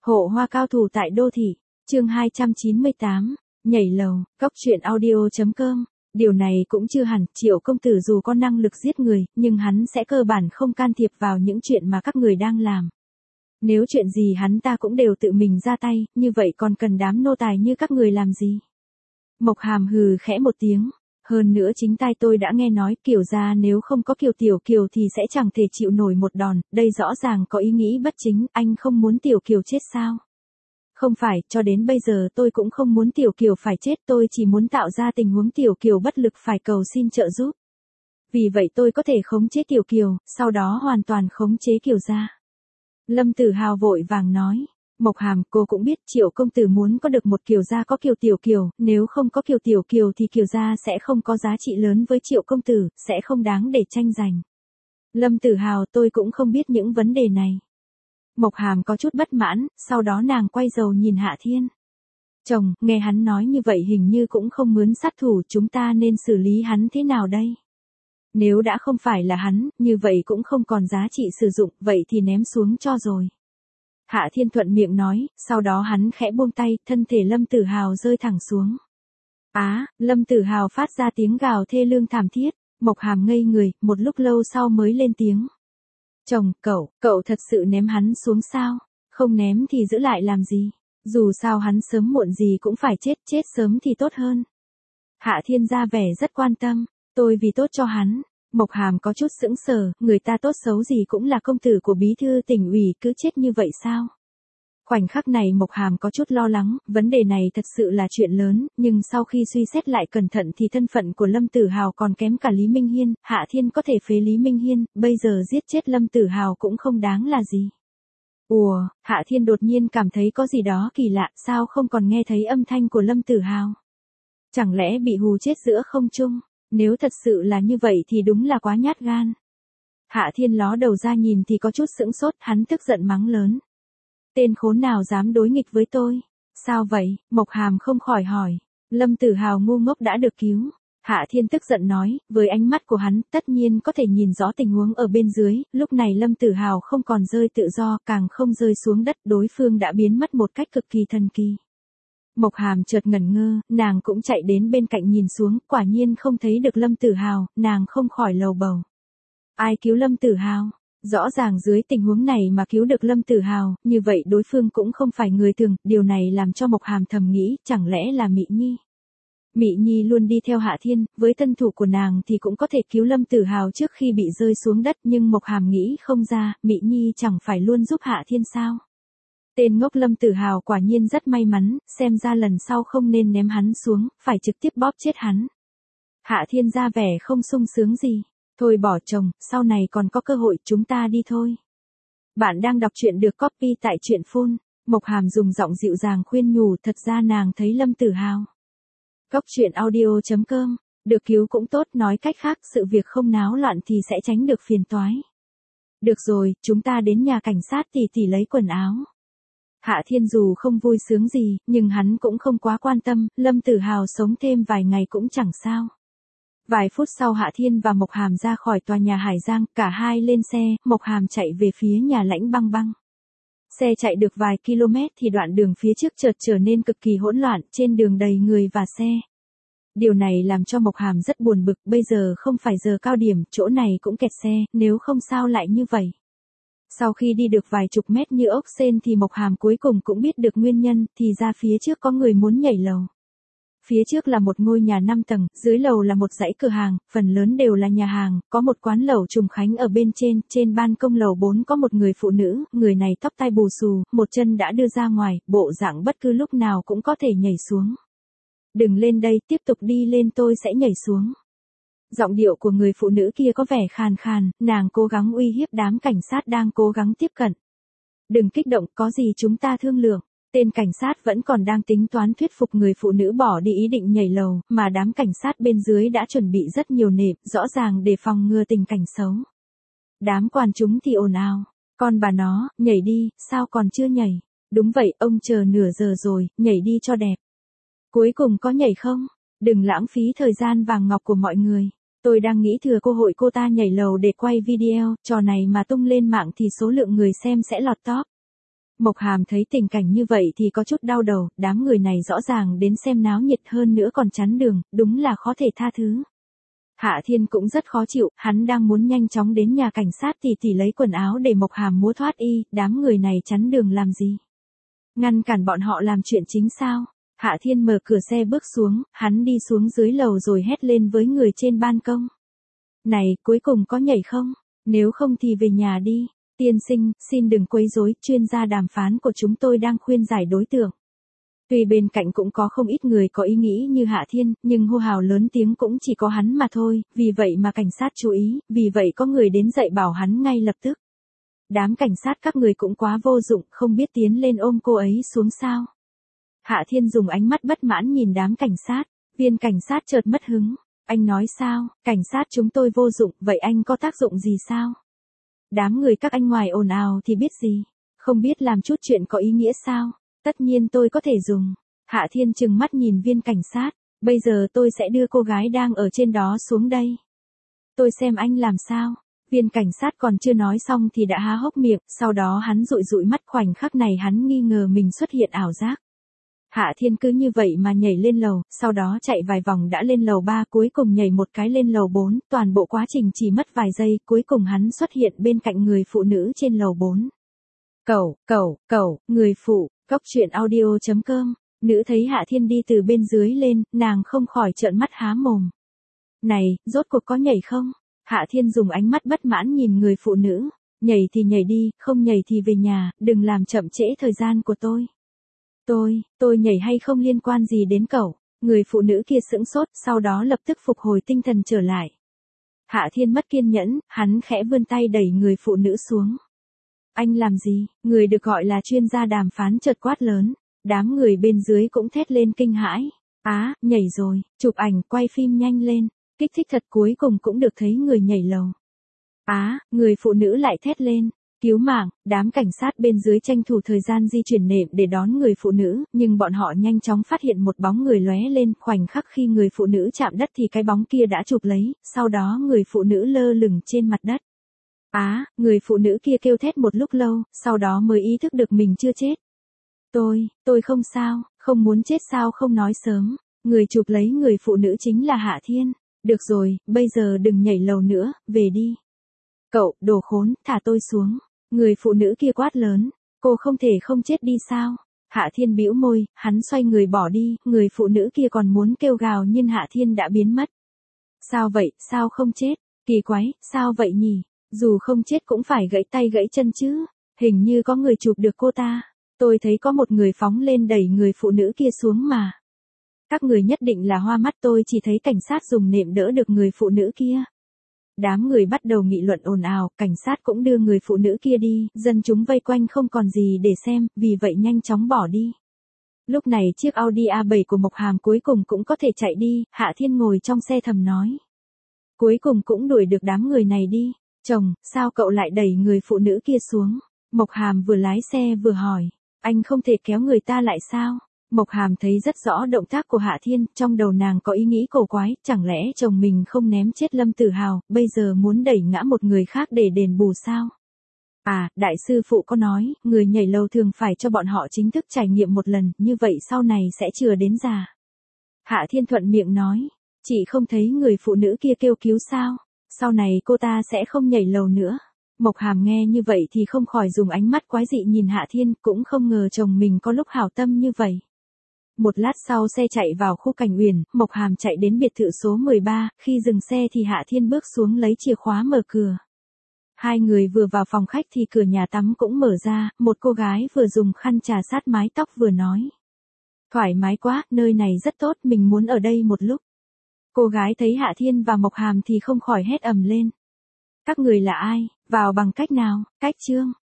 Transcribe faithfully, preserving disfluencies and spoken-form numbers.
Hộ hoa cao thủ tại đô thị, chương hai trăm chín mươi tám, nhảy lầu, cóc truyện audio chấm com. Điều này cũng chưa hẳn, Triệu công tử dù có năng lực giết người, nhưng hắn sẽ cơ bản không can thiệp vào những chuyện mà các người đang làm. Nếu chuyện gì hắn ta cũng đều tự mình ra tay, như vậy còn cần đám nô tài như các người làm gì? Mộc Hàm hừ khẽ một tiếng. Hơn nữa chính tai tôi đã nghe nói Kiều gia nếu không có Kiều Tiểu Kiều thì sẽ chẳng thể chịu nổi một đòn, đây rõ ràng có ý nghĩ bất chính, anh không muốn Tiểu Kiều chết sao? Không phải, cho đến bây giờ tôi cũng không muốn Tiểu Kiều phải chết, tôi chỉ muốn tạo ra tình huống Tiểu Kiều bất lực phải cầu xin trợ giúp. Vì vậy tôi có thể khống chế Tiểu Kiều, sau đó hoàn toàn khống chế Kiều gia. Lâm Tử Hào vội vàng nói. Mộc Hàm, cô cũng biết Triệu công tử muốn có được một Kiều gia có Kiều Tiểu Kiều, nếu không có Kiều Tiểu Kiều thì Kiều gia sẽ không có giá trị lớn với Triệu công tử, sẽ không đáng để tranh giành. Lâm Tử Hào, tôi cũng không biết những vấn đề này. Mộc Hàm có chút bất mãn, sau đó nàng quay đầu nhìn Hạ Thiên. Chồng, nghe hắn nói như vậy hình như cũng không mướn sát thủ, chúng ta nên xử lý hắn thế nào đây? Nếu đã không phải là hắn, như vậy cũng không còn giá trị sử dụng, vậy thì ném xuống cho rồi. Hạ Thiên thuận miệng nói, sau đó hắn khẽ buông tay, thân thể Lâm Tử Hào rơi thẳng xuống. Á, Lâm Tử Hào phát ra tiếng gào thê lương thảm thiết, Mộc Hàm ngây người, một lúc lâu sau mới lên tiếng. Chồng, cậu, cậu thật sự ném hắn xuống sao? Không ném thì giữ lại làm gì? Dù sao hắn sớm muộn gì cũng phải chết, chết sớm thì tốt hơn. Hạ Thiên ra vẻ rất quan tâm, tôi vì tốt cho hắn. Mộc Hàm có chút sững sờ, người ta tốt xấu gì cũng là công tử của bí thư tỉnh ủy, cứ chết như vậy sao? Khoảnh khắc này Mộc Hàm có chút lo lắng, vấn đề này thật sự là chuyện lớn, nhưng sau khi suy xét lại cẩn thận thì thân phận của Lâm Tử Hào còn kém cả Lý Minh Hiên, Hạ Thiên có thể phế Lý Minh Hiên, bây giờ giết chết Lâm Tử Hào cũng không đáng là gì. Ùa, Hạ Thiên đột nhiên cảm thấy có gì đó kỳ lạ, sao không còn nghe thấy âm thanh của Lâm Tử Hào? Chẳng lẽ bị hù chết giữa không trung? Nếu thật sự là như vậy thì đúng là quá nhát gan. Hạ Thiên ló đầu ra nhìn thì có chút sững sốt, hắn tức giận mắng lớn. Tên khốn nào dám đối nghịch với tôi? Sao vậy? Mộc Hàm không khỏi hỏi. Lâm Tử Hào ngu ngốc đã được cứu. Hạ Thiên tức giận nói, với ánh mắt của hắn, tất nhiên có thể nhìn rõ tình huống ở bên dưới, lúc này Lâm Tử Hào không còn rơi tự do, càng không rơi xuống đất, đối phương đã biến mất một cách cực kỳ thần kỳ. Mộc Hàm chợt ngẩn ngơ, nàng cũng chạy đến bên cạnh nhìn xuống, quả nhiên không thấy được Lâm Tử Hào, nàng không khỏi lầu bầu. Ai cứu Lâm Tử Hào? Rõ ràng dưới tình huống này mà cứu được Lâm Tử Hào, như vậy đối phương cũng không phải người thường, điều này làm cho Mộc Hàm thầm nghĩ, chẳng lẽ là Mị Nhi? Mị Nhi luôn đi theo Hạ Thiên, với thân thủ của nàng thì cũng có thể cứu Lâm Tử Hào trước khi bị rơi xuống đất, nhưng Mộc Hàm nghĩ không ra, Mị Nhi chẳng phải luôn giúp Hạ Thiên sao? Tên ngốc Lâm Tử Hào quả nhiên rất may mắn, xem ra lần sau không nên ném hắn xuống, phải trực tiếp bóp chết hắn. Hạ Thiên ra vẻ không sung sướng gì. Thôi bỏ chồng, sau này còn có cơ hội, chúng ta đi thôi. Bạn đang đọc truyện được copy tại truyện phone. Mộc Hàm dùng giọng dịu dàng khuyên nhủ, thật ra nàng thấy Lâm Tử Hào. Cóc truyện audio chấm com, được cứu cũng tốt, nói cách khác sự việc không náo loạn thì sẽ tránh được phiền toái. Được rồi, chúng ta đến nhà cảnh sát tỉ tỉ lấy quần áo. Hạ Thiên dù không vui sướng gì, nhưng hắn cũng không quá quan tâm, Lâm Tử Hào sống thêm vài ngày cũng chẳng sao. Vài phút sau Hạ Thiên và Mộc Hàm ra khỏi tòa nhà Hải Giang, cả hai lên xe, Mộc Hàm chạy về phía nhà Lãnh Băng Băng. Xe chạy được vài km thì đoạn đường phía trước chợt trở nên cực kỳ hỗn loạn, trên đường đầy người và xe. Điều này làm cho Mộc Hàm rất buồn bực, bây giờ không phải giờ cao điểm, chỗ này cũng kẹt xe, nếu không sao lại như vậy. Sau khi đi được vài chục mét như ốc sên thì Mộc Hàm cuối cùng cũng biết được nguyên nhân, thì ra phía trước có người muốn nhảy lầu. Phía trước là một ngôi nhà năm tầng, dưới lầu là một dãy cửa hàng, phần lớn đều là nhà hàng, có một quán lẩu trùng khánh ở bên trên, trên ban công lầu bốn có một người phụ nữ, người này tóc tai bù xù, một chân đã đưa ra ngoài, bộ dạng bất cứ lúc nào cũng có thể nhảy xuống. Đừng lên đây, tiếp tục đi lên tôi sẽ nhảy xuống. Giọng điệu của người phụ nữ kia có vẻ khàn khàn, nàng cố gắng uy hiếp đám cảnh sát đang cố gắng tiếp cận. Đừng kích động, có gì chúng ta thương lượng. Tên cảnh sát vẫn còn đang tính toán thuyết phục người phụ nữ bỏ đi ý định nhảy lầu, mà đám cảnh sát bên dưới đã chuẩn bị rất nhiều nệm, rõ ràng để phòng ngừa tình cảnh xấu. Đám quan chúng thì ồn ào. Con bà nó, nhảy đi, sao còn chưa nhảy? Đúng vậy, ông chờ nửa giờ rồi, nhảy đi cho đẹp. Cuối cùng có nhảy không? Đừng lãng phí thời gian vàng ngọc của mọi người. Tôi đang nghĩ thừa cơ hội cô ta nhảy lầu để quay video, trò này mà tung lên mạng thì số lượng người xem sẽ lọt top. Mộc Hàm thấy tình cảnh như vậy thì có chút đau đầu, đám người này rõ ràng đến xem náo nhiệt hơn nữa còn chắn đường, đúng là khó thể tha thứ. Hạ Thiên cũng rất khó chịu, hắn đang muốn nhanh chóng đến nhà cảnh sát thì thì lấy quần áo để Mộc Hàm múa thoát y, đám người này chắn đường làm gì? Ngăn cản bọn họ làm chuyện chính sao? Hạ Thiên mở cửa xe bước xuống, hắn đi xuống dưới lầu rồi hét lên với người trên ban công. Này, cuối cùng có nhảy không? Nếu không thì về nhà đi. Tiên sinh, xin đừng quấy rối, chuyên gia đàm phán của chúng tôi đang khuyên giải đối tượng. Tuy bên cạnh cũng có không ít người có ý nghĩ như Hạ Thiên, nhưng hô hào lớn tiếng cũng chỉ có hắn mà thôi, vì vậy mà cảnh sát chú ý, vì vậy có người đến dạy bảo hắn ngay lập tức. Đám cảnh sát các người cũng quá vô dụng, không biết tiến lên ôm cô ấy xuống sao. Hạ Thiên dùng ánh mắt bất mãn nhìn đám cảnh sát, viên cảnh sát chợt mất hứng. Anh nói sao, cảnh sát chúng tôi vô dụng, vậy anh có tác dụng gì sao? Đám người các anh ngoài ồn ào thì biết gì, không biết làm chút chuyện có ý nghĩa sao? Tất nhiên tôi có thể dùng. Hạ Thiên trừng mắt nhìn viên cảnh sát, bây giờ tôi sẽ đưa cô gái đang ở trên đó xuống đây. Tôi xem anh làm sao. Viên cảnh sát còn chưa nói xong thì đã há hốc miệng, sau đó hắn dụi dụi mắt, khoảnh khắc này hắn nghi ngờ mình xuất hiện ảo giác. Hạ Thiên cứ như vậy mà nhảy lên lầu, sau đó chạy vài vòng đã lên lầu ba, cuối cùng nhảy một cái lên lầu bốn, toàn bộ quá trình chỉ mất vài giây, cuối cùng hắn xuất hiện bên cạnh người phụ nữ trên lầu bốn. Cẩu, cẩu, cẩu, người phụ, cóc truyện audio chấm com. Nữ thấy Hạ Thiên đi từ bên dưới lên, nàng không khỏi trợn mắt há mồm. Này, rốt cuộc có nhảy không? Hạ Thiên dùng ánh mắt bất mãn nhìn người phụ nữ, nhảy thì nhảy đi, không nhảy thì về nhà, đừng làm chậm trễ thời gian của tôi. Tôi, tôi nhảy hay không liên quan gì đến cậu. Người phụ nữ kia sững sốt, sau đó lập tức phục hồi tinh thần trở lại. Hạ Thiên mất kiên nhẫn, hắn khẽ vươn tay đẩy người phụ nữ xuống. Anh làm gì? Người được gọi là chuyên gia đàm phán chợt quát lớn. Đám người bên dưới cũng thét lên kinh hãi. Á, nhảy rồi, chụp ảnh, quay phim nhanh lên. Kích thích thật, cuối cùng cũng được thấy người nhảy lầu. Á, người phụ nữ lại thét lên. Cứu mạng, đám cảnh sát bên dưới tranh thủ thời gian di chuyển nệm để đón người phụ nữ, nhưng bọn họ nhanh chóng phát hiện một bóng người lóe lên, khoảnh khắc khi người phụ nữ chạm đất thì cái bóng kia đã chụp lấy, sau đó người phụ nữ lơ lửng trên mặt đất. Á, người phụ nữ kia kêu thét một lúc lâu, sau đó mới ý thức được mình chưa chết. Tôi, tôi không sao, không muốn chết sao không nói sớm. Người chụp lấy người phụ nữ chính là Hạ Thiên. Được rồi, bây giờ đừng nhảy lầu nữa, về đi. Cậu, đồ khốn, thả tôi xuống. Người phụ nữ kia quát lớn, cô không thể không chết đi sao? Hạ Thiên bĩu môi, hắn xoay người bỏ đi, người phụ nữ kia còn muốn kêu gào nhưng Hạ Thiên đã biến mất. Sao vậy, sao không chết? Kỳ quái, sao vậy nhỉ? Dù không chết cũng phải gãy tay gãy chân chứ. Hình như có người chụp được cô ta. Tôi thấy có một người phóng lên đẩy người phụ nữ kia xuống mà. Các người nhất định là hoa mắt, tôi chỉ thấy cảnh sát dùng nệm đỡ được người phụ nữ kia. Đám người bắt đầu nghị luận ồn ào, cảnh sát cũng đưa người phụ nữ kia đi, dân chúng vây quanh không còn gì để xem, vì vậy nhanh chóng bỏ đi. Lúc này chiếc Audi a bảy của Mộc Hàm cuối cùng cũng có thể chạy đi, Hạ Thiên ngồi trong xe thầm nói. Cuối cùng cũng đuổi được đám người này đi. Chồng, sao cậu lại đẩy người phụ nữ kia xuống? Mộc Hàm vừa lái xe vừa hỏi, anh không thể kéo người ta lại sao? Mộc Hàm thấy rất rõ động tác của Hạ Thiên, trong đầu nàng có ý nghĩ cổ quái, chẳng lẽ chồng mình không ném chết Lâm Tử Hào, bây giờ muốn đẩy ngã một người khác để đền bù sao? À, đại sư phụ có nói, người nhảy lầu thường phải cho bọn họ chính thức trải nghiệm một lần, như vậy sau này sẽ chừa đến già. Hạ Thiên thuận miệng nói, chị không thấy người phụ nữ kia kêu cứu sao? Sau này cô ta sẽ không nhảy lầu nữa. Mộc Hàm nghe như vậy thì không khỏi dùng ánh mắt quái dị nhìn Hạ Thiên, cũng không ngờ chồng mình có lúc hảo tâm như vậy. Một lát sau xe chạy vào khu Cảnh Uyển, Mộc Hàm chạy đến biệt thự số mười ba, khi dừng xe thì Hạ Thiên bước xuống lấy chìa khóa mở cửa. Hai người vừa vào phòng khách thì cửa nhà tắm cũng mở ra, một cô gái vừa dùng khăn chà sát mái tóc vừa nói. Thoải mái quá, nơi này rất tốt, mình muốn ở đây một lúc. Cô gái thấy Hạ Thiên và Mộc Hàm thì không khỏi hét ầm lên. Các người là ai, vào bằng cách nào? Cách Trương.